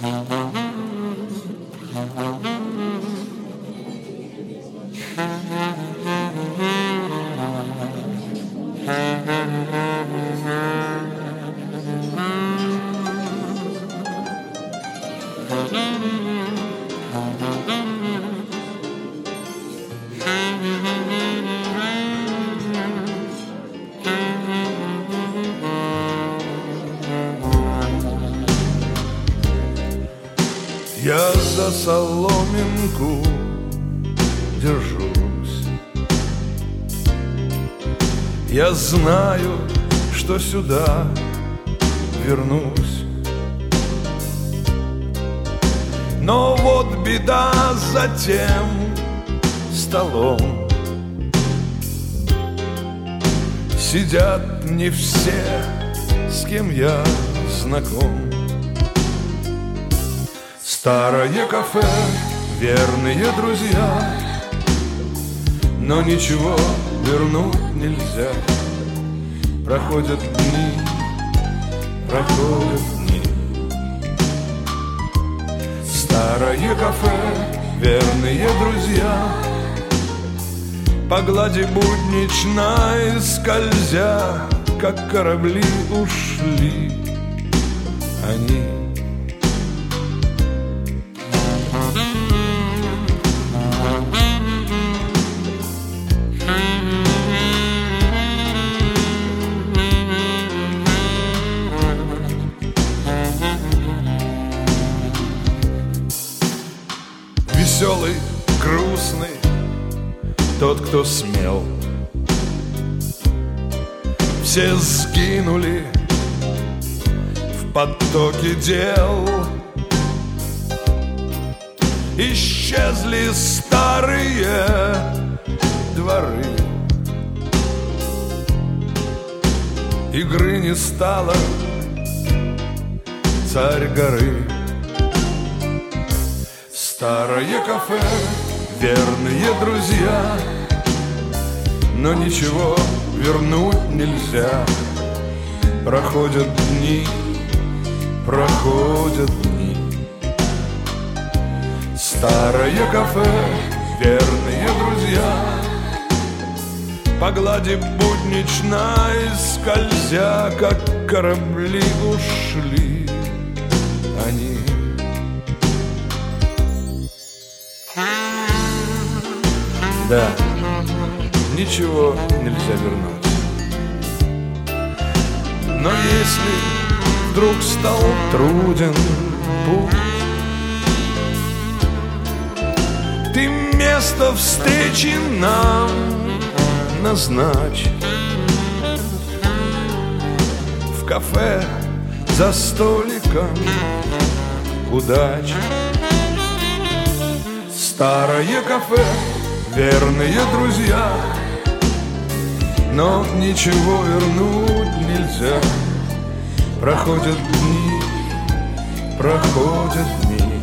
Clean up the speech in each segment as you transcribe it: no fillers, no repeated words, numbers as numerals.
Я за соломинку держусь. Я знаю, что сюда вернусь. Но вот беда за тем столом. Сидят не все, с кем я знаком. Старое кафе, верные друзья, но ничего вернуть нельзя. Проходят дни, проходят дни. Старое кафе, верные друзья, по глади будничной скользя, как корабли ушли они. Веселый, грустный, тот, кто смел. Все сгинули в потоке дел. Исчезли старые дворы. Игры не стало, царь горы. Старое кафе, верные друзья, но ничего вернуть нельзя. Проходят дни, проходят дни. Старое кафе, верные друзья, по глади будничной скользя, как корабли ушли они. Да, ничего нельзя вернуть. Но если вдруг стал труден путь, ты место встречи нам назначь. В кафе за столиком удач. Старое кафе, верные друзья, но ничего вернуть нельзя. Проходят дни, проходят дни.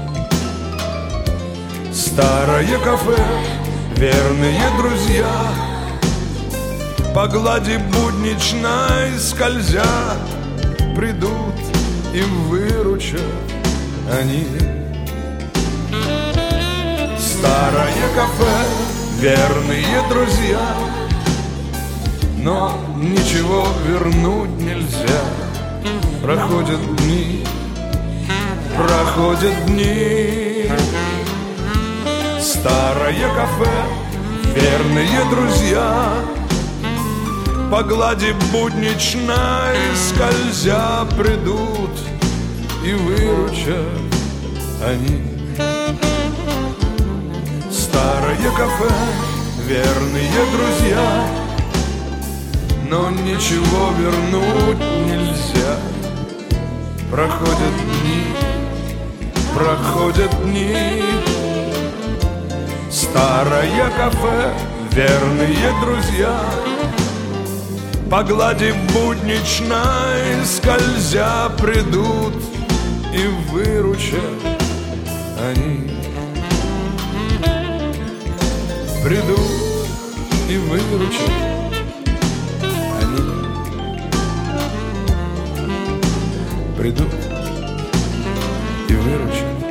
Старое кафе, верные друзья, по глади будничной скользя, придут и выручат они. Старое кафе, верные друзья, но ничего вернуть нельзя. Проходят дни, проходят дни. Старое кафе, верные друзья, по глади будничной скользя, придут и выручат они. Старое кафе, верные друзья, но ничего вернуть нельзя. Проходят дни, проходят дни. Старое кафе, верные друзья, по глади будничной скользя, придут и выручат они. Придут и выручат они. Придут и выручит.